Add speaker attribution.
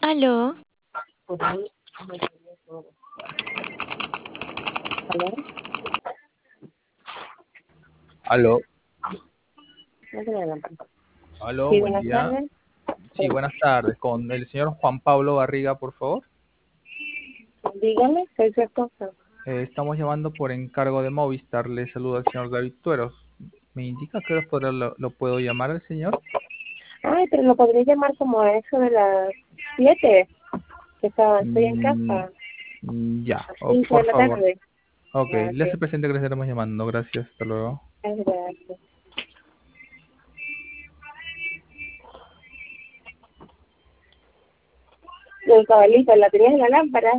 Speaker 1: Aló,
Speaker 2: Aló, aló,
Speaker 3: Sí,
Speaker 2: buen
Speaker 3: buenas
Speaker 2: día.
Speaker 3: tardes.
Speaker 2: Sí, buenas tardes. Con el señor Juan Pablo Barriga, por favor.
Speaker 3: Dígame, soy su esposa.
Speaker 2: Estamos llamando por encargo de Movistar. Le saluda el señor David Tueros. ¿Me indica que lo puedo llamar al señor?
Speaker 3: Ay, pero lo podría llamar como a eso de las 7, estoy en
Speaker 2: Mm,
Speaker 3: casa,
Speaker 2: ya,
Speaker 3: a 5 de
Speaker 2: por
Speaker 3: la
Speaker 2: favor.
Speaker 3: tarde.
Speaker 2: Ok,
Speaker 3: Ah,
Speaker 2: le hace
Speaker 3: ok,
Speaker 2: presente que le estaremos llamando. Gracias, hasta luego.
Speaker 3: gracias. El cabalito, ¿la tenías en la lámpara?